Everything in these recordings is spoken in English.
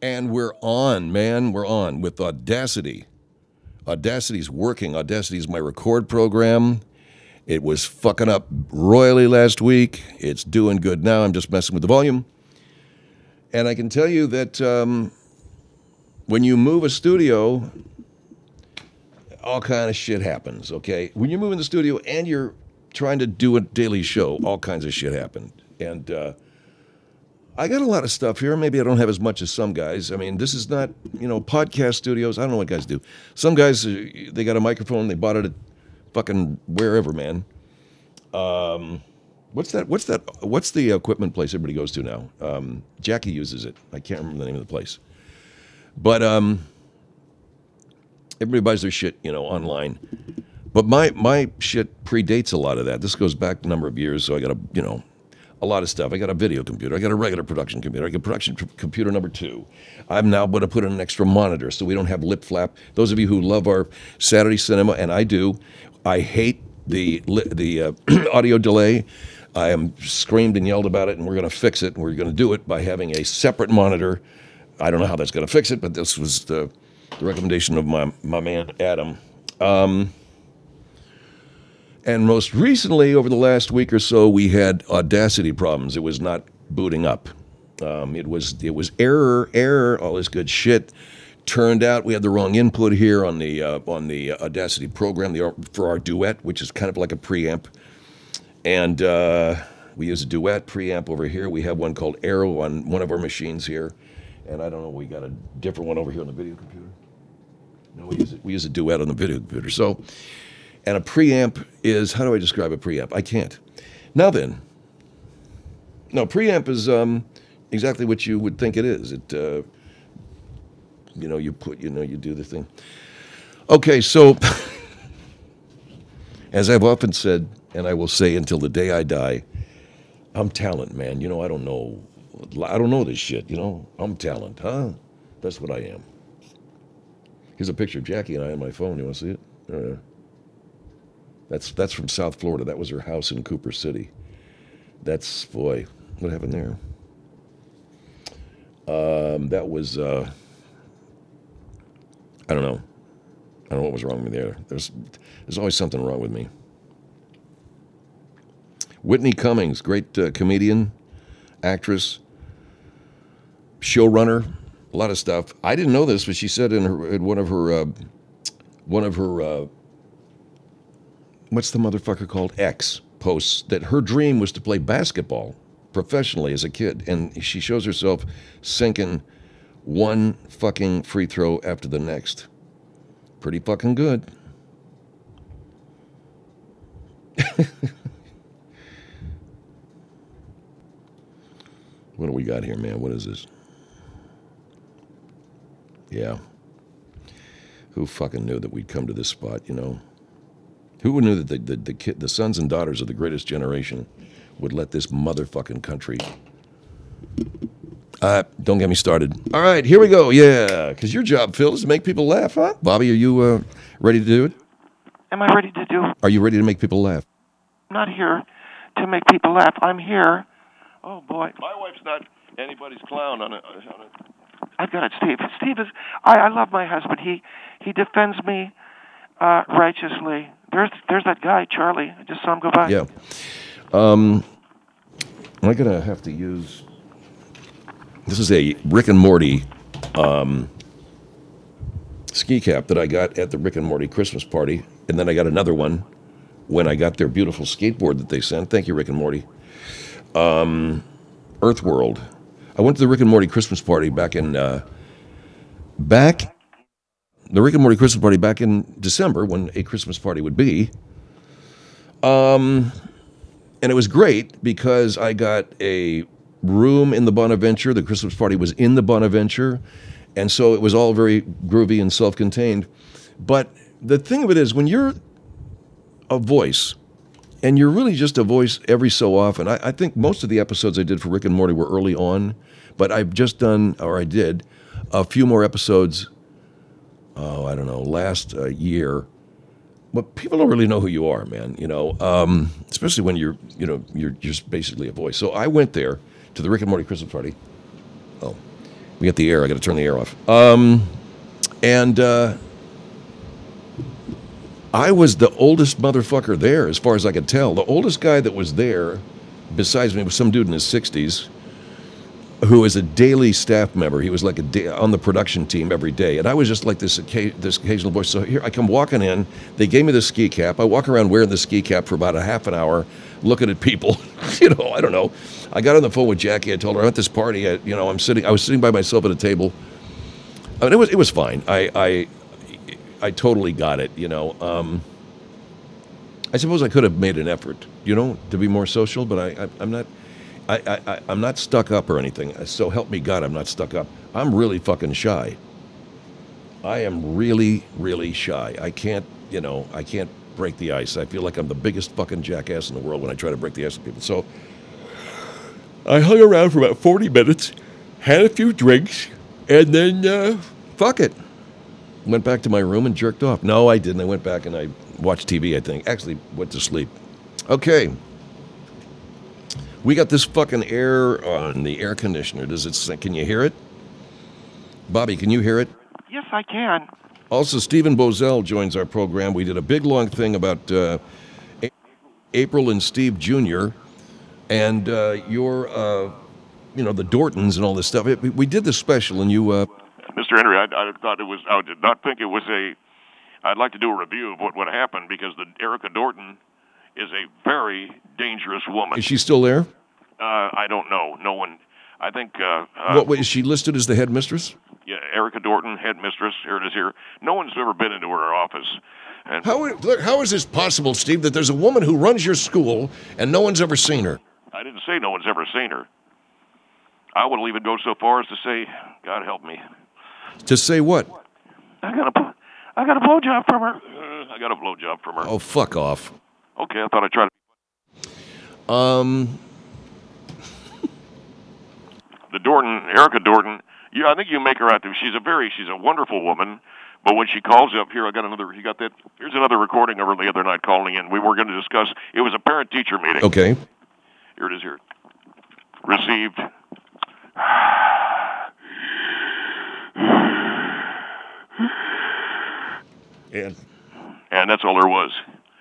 And we're on, man. We're on with Audacity. Audacity's working. Audacity is my record program. It was fucking up royally last week. It's doing good now. I'm just messing with the volume. And I can tell you that when you move a studio, all kind of shit happens, okay? When you move in the studio and you're trying to do a daily show, all kinds of shit happened. And I got a lot of stuff here. Maybe I don't have as much as some guys. I mean, this is not, podcast studios. I don't know what guys do. Some guys, they got a microphone. They bought it at fucking wherever, man. What's that? What's the equipment place everybody goes to now? Jackie uses it. I can't remember the name of the place. But everybody buys their shit, online. But my shit predates a lot of that. This goes back a number of years, so I got a lot of stuff. I got a video computer. I got a regular production computer. I got production computer number 2. I'm now going to put in an extra monitor so we don't have lip flap. Those of you who love our Saturday cinema, and I do, I hate the audio delay. I am screamed and yelled about it, and we're going to fix it. And we're going to do it by having a separate monitor. I don't know how that's going to fix it, but this was the recommendation of my man, Adam. And most recently, over the last week or so, we had Audacity problems. It was not booting up. It was error, all this good shit. Turned out we had the wrong input here on the Audacity program for our Duet, which is kind of like a preamp. And we use a Duet preamp over here. We have one called Arrow on one of our machines here. And I don't know, we got a different one over here on the video computer. No, we use a Duet on the video computer. So. And a preamp is, how do I describe a preamp? I can't. Now then, no, preamp is exactly what you would think it is. It, you do the thing. Okay, so, as I've often said, and I will say until the day I die, I'm talent, man. I don't know this shit, I'm talent, huh? That's what I am. Here's a picture of Jackie and I on my phone. You want to see it? That's from South Florida. That was her house in Cooper City. That's, boy, what happened there? That was, I don't know. I don't know what was wrong with me there. There's always something wrong with me. Whitney Cummings, great comedian, actress, showrunner, a lot of stuff. I didn't know this, but she said in one of her what's the motherfucker called? X posts that her dream was to play basketball professionally as a kid. And she shows herself sinking one fucking free throw after the next. Pretty fucking good. What do we got here, man? What is this? Yeah. Who fucking knew that we'd come to this spot, Who knew that the sons and daughters of the greatest generation would let this motherfucking country? Don't get me started. All right, here we go. Yeah, because your job, Phil, is to make people laugh, huh? Bobby, are you ready to do it? Am I ready to do? Are you ready to make people laugh? I'm not here to make people laugh. I'm here. Oh boy, my wife's not anybody's clown on it. I've got it, Steve. Steve is. I love my husband. He defends me righteously. There's that guy, Charlie. I just saw him go by. Yeah. I'm going to have to use... This is a Rick and Morty ski cap that I got at the Rick and Morty Christmas party. And then I got another one when I got their beautiful skateboard that they sent. Thank you, Rick and Morty. Earthworld. I went to the Rick and Morty Christmas party back in... the Rick and Morty Christmas party back in December, when a Christmas party would be. And it was great because I got a room in the Bonaventure. The Christmas party was in the Bonaventure. And so it was all very groovy and self-contained. But the thing of it is, when you're a voice, and you're really just a voice every so often, I think most of the episodes I did for Rick and Morty were early on, but I did a few more episodes I don't know, last year. But people don't really know who you are, man, especially when you're just basically a voice. So I went there to the Rick and Morty Christmas party. Oh, We got the air. I got to turn the air off. And I was the oldest motherfucker there, as far as I could tell. The oldest guy that was there, besides me, was some dude in his 60s, who was a daily staff member. He was like on the production team every day. And I was just like this occasional voice. So here I come walking in. They gave me the ski cap. I walk around wearing the ski cap for about a half an hour, looking at people. I don't know. I got on the phone with Jackie. I told her I'm at this party. I was sitting by myself at a table. I mean, it was fine. I totally got it. I suppose I could have made an effort, to be more social, but I'm not. I'm not stuck up or anything. So help me God, I'm not stuck up. I'm really fucking shy. I am really, really shy. I can't break the ice. I feel like I'm the biggest fucking jackass in the world when I try to break the ice with people. So I hung around for about 40 minutes, had a few drinks, and then fuck it. Went back to my room and jerked off. No, I didn't. I went back and I watched TV, I think. Actually, went to sleep. Okay. We got this fucking air on the air conditioner. Can you hear it? Bobby, can you hear it? Yes, I can. Also, Stephen Bozell joins our program. We did a big, long thing about April and Steve Jr. and your, the Dortons and all this stuff. We did this special, and you... Mr. Henry, I did not think it was I'd like to do a review of what happened, because the Erica Dorton is a very dangerous woman. Is she still there? I don't know. No one. I think. Is she listed as the headmistress? Yeah, Erica Dorton, headmistress. Here it is. Here. No one's ever been into her office. And how is this possible, Steve? That there's a woman who runs your school and no one's ever seen her? I didn't say no one's ever seen her. I will even go so far as to say, God help me. To say what? I got a blowjob from her. I got a blowjob from her. Oh, fuck off. Okay, I thought I'd try to. The Dorton, Erica Dorton. I think you make her out to. She's a wonderful woman. But when she calls up here, here's another recording of her the other night calling in. We were going to discuss. It was a parent-teacher meeting. Okay. Here it is. Here. Received. And that's all there was.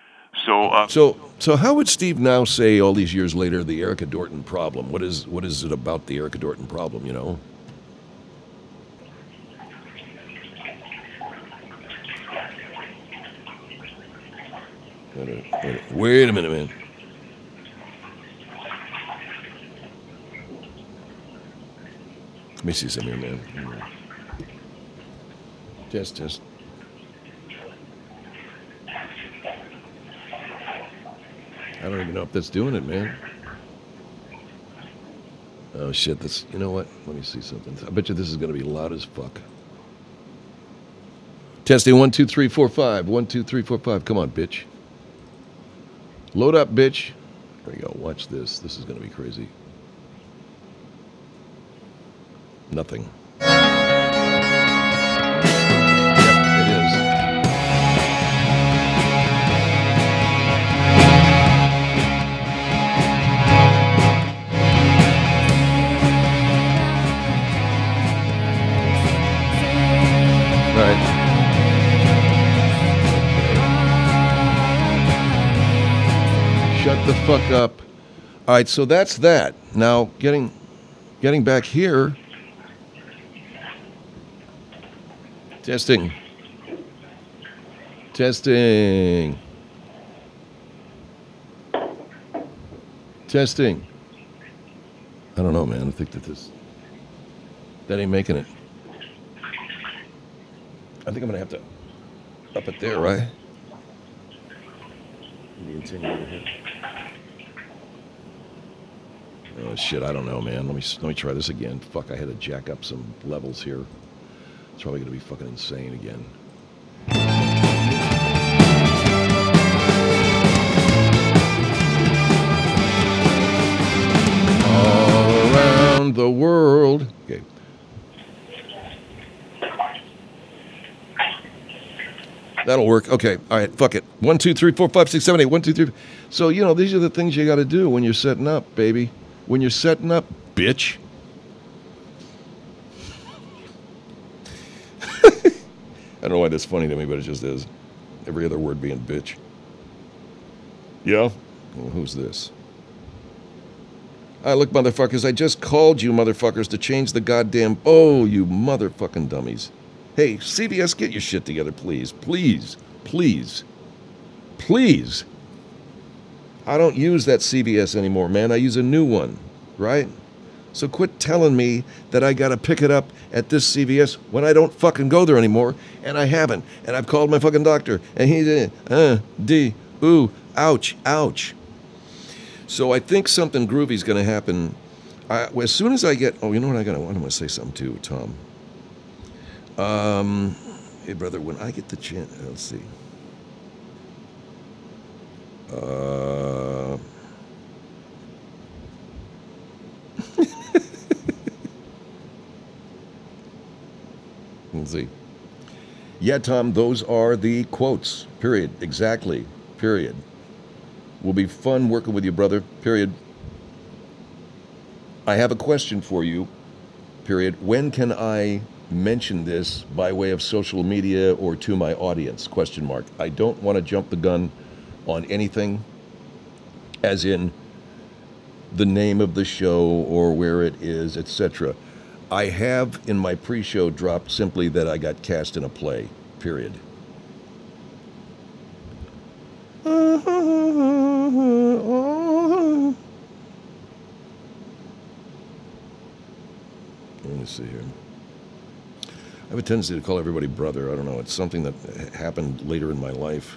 So how would Steve now say, all these years later, the Erica Dorton problem? What is it about the Erica Dorton problem, Wait a minute, man. Let me see something here, man. Test. I don't even know if that's doing it, man. Oh, shit. You know what? Let me see something. I bet you this is going to be loud as fuck. Testing 1, 2, 3, 4, 5. 1, 2, 3, 4, 5. Come on, bitch. Load up, bitch. There you go. Watch this. This is going to be crazy. Nothing. Shut the fuck up. All right, so that's that. Now, getting back here. Testing. I don't know, man. I think that ain't making it. I think I'm going to have to up it there, right? Oh, shit, I don't know, man. Let me try this again. Fuck, I had to jack up some levels here. It's probably going to be fucking insane again. All around the world. Okay. That'll work. Okay. All right. Fuck it. 1, 2, 3, 4, 5, 6, 7, 8. 1, 2, 3. So, these are the things you got to do when you're setting up, baby. When you're setting up, bitch. don't know why that's funny to me, but it just is. Every other word being bitch. Yeah? Well, who's this? Look, motherfuckers, I just called you motherfuckers to change the goddamn... Oh, you motherfucking dummies. Hey, CBS, get your shit together, please. Please. Please. Please. I don't use that CBS anymore, man. I use a new one, right? So quit telling me that I gotta pick it up at this CVS when I don't fucking go there anymore, and I haven't. And I've called my fucking doctor, and he's ouch, ouch. So I think something groovy's gonna happen. As soon as I get, oh, you know what I'm gonna say something too, Tom. Hey brother, when I get the chance, let's see. Let's see. Yeah, Tom, those are the quotes. Period. Exactly. Period. Will be fun working with you, brother. Period. I have a question for you. Period. When can I mention this by way of social media or to my audience? Question mark. I don't want to jump the gun on anything, as in the name of the show or where it is, etc. I have in my pre-show dropped simply that I got cast in a play, period. Let me see here. I have a tendency to call everybody brother. I don't know. It's something that happened later in my life.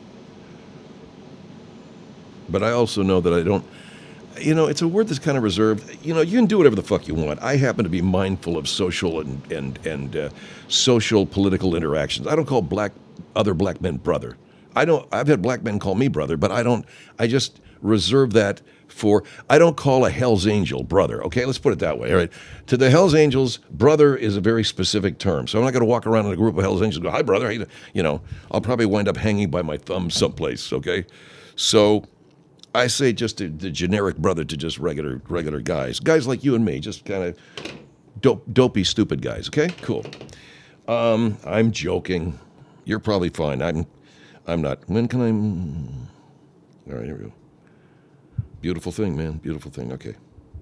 But I also know that I don't... You know, it's a word that's kind of reserved. You know, you can do whatever the fuck you want. I happen to be mindful of social and social political interactions. I don't call other black men brother. I've had black men call me brother, but I just reserve that for, I don't call a Hell's Angel brother, okay? Let's put it that way, all right? To the Hell's Angels, brother is a very specific term. So I'm not going to walk around in a group of Hell's Angels and go, hi, brother. You know, I'll probably wind up hanging by my thumb someplace, okay? So I say just the generic brother to just regular guys. Guys like you and me, just kind of dopey, stupid guys, okay? Cool. I'm joking. You're probably fine. I'm not. When can I... All right, here we go. Beautiful thing, man. Beautiful thing. Okay.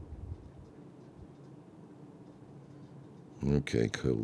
Okay, cool.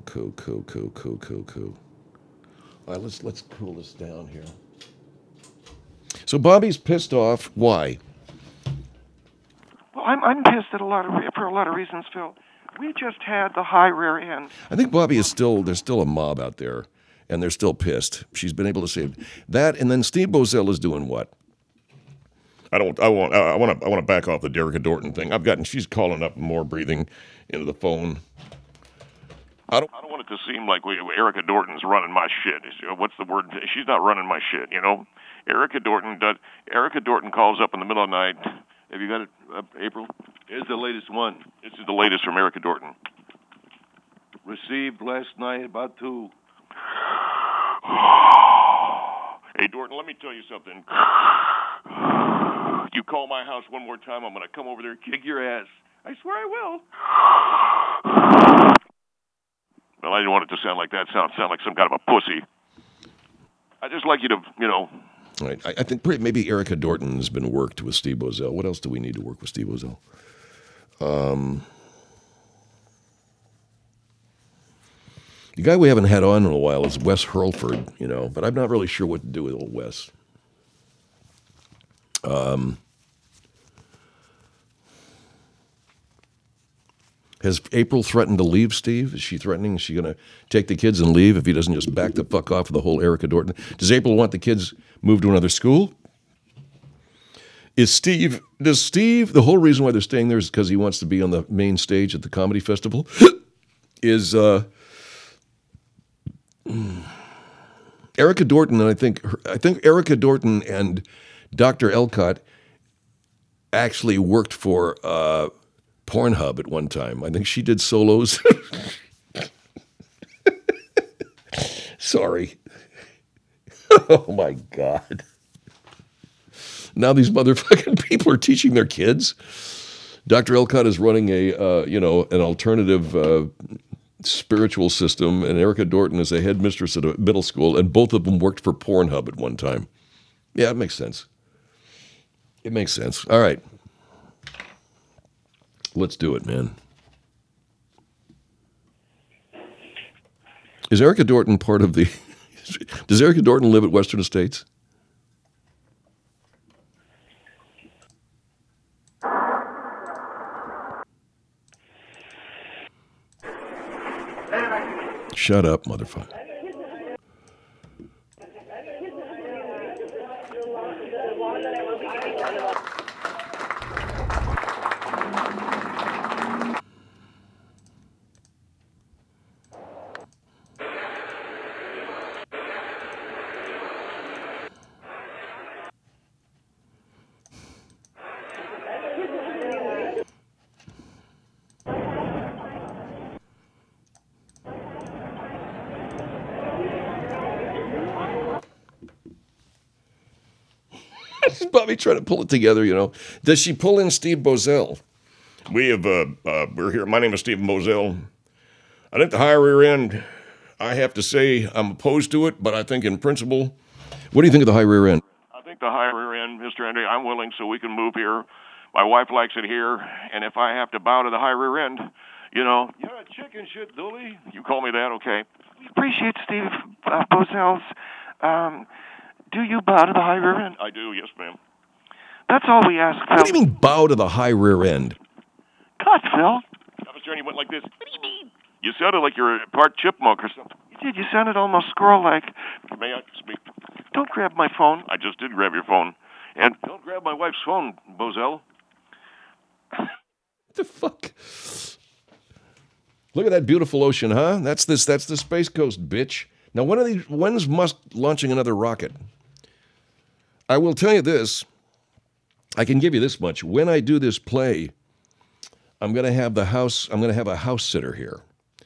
All right, let's cool this down here. So Bobby's pissed off. Why? Well, I'm pissed at for a lot of reasons, Phil. We just had the high rear end. I think Bobby is there's still a mob out there, and they're still pissed. She's been able to save that, and then Steve Boesel is doing what? I want to back off the Derica Dorton thing. She's calling up more, breathing into the phone. I don't want it to seem like Erica Dorton's running my shit. What's the word? She's not running my shit, you know? Erica Dorton calls up in the middle of the night. Have you got it, April? Here's the latest one. This is the latest from Erica Dorton. Received last night about 2. Hey, Dorton, let me tell you something. You call my house one more time, I'm going to come over there and kick your ass. I swear I will. Well, I didn't want it to sound like that. Sound like some kind of a pussy. I just like you to, you know. All right. I think maybe Erica Dorton has been worked with Steve Boesel. What else do we need to work with Steve Boesel? The guy we haven't had on in a while is Wes Hurlford, you know, but I'm not really sure what to do with old Wes. Has April threatened to leave, Steve? Is she threatening? Is she going to take the kids and leave if he doesn't just back the fuck off of the whole Erica Dorton? Does April want the kids moved to another school? Does Steve, the whole reason why they're staying there is because he wants to be on the main stage at the comedy festival? Erica Dorton, and I think Erica Dorton and Dr. Elcott actually worked for Pornhub at one time. I think she did solos. Sorry. Oh my God. Now these motherfucking people are teaching their kids. Dr. Elcott is running an alternative spiritual system, and Erica Dorton is a headmistress at a middle school, and both of them worked for Pornhub at one time. Yeah, it makes sense. It makes sense. All right. Let's do it, man. Is Erica Dorton part of the... Does Erica Dorton live at Western Estates? Shut up, motherfucker. Bobby trying to pull it together, you know. Does she pull in Steve Bozell? We're here. My name is Steve Bozell. I think the high rear end, I have to say I'm opposed to it, but I think in principle. What do you think of the high rear end? I think the high rear end, Mr. Andy, I'm willing so we can move here. My wife likes it here, and if I have to bow to the high rear end, you know. You're a chicken shit, Dooley. You call me that, okay? We appreciate Steve Bozell's. Do you bow to the high rear end? I do, yes, ma'am. That's all we ask, Phil. What do you mean bow to the high rear end? God, Phil. Mr. Andy went like this. What do you mean? You sounded like you're a part chipmunk or something. You did. You sounded almost squirrel-like. May I speak? Don't grab my phone. I just did grab your phone. And Don't grab my wife's phone, Bozell. What the fuck? Look at that beautiful ocean, huh? That's the Space Coast, bitch. Now, when's Musk launching another rocket? I will tell you this. I can give you this much. When I do this play, I'm going to have a house sitter here.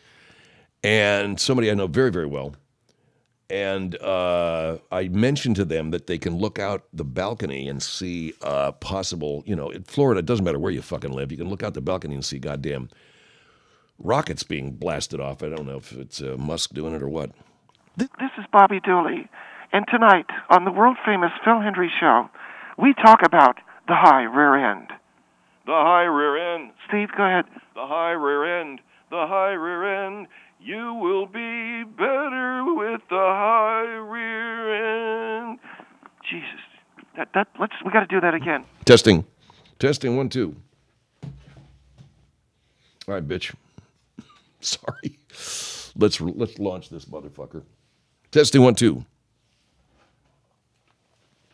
And somebody I know very, very well. And I mentioned to them that they can look out the balcony and see possible, you know, in Florida, it doesn't matter where you fucking live. You can look out the balcony and see goddamn rockets being blasted off. I don't know if it's Musk doing it or what. This is Bobby Dooley. And tonight, on the world-famous Phil Hendry Show, we talk about the high rear end. The high rear end. Steve, go ahead. The high rear end. The high rear end. You will be better with the high rear end. Jesus. We got to do that again. Testing. 1, 2. All right, bitch. Sorry. Let's launch this motherfucker. Testing 1, 2.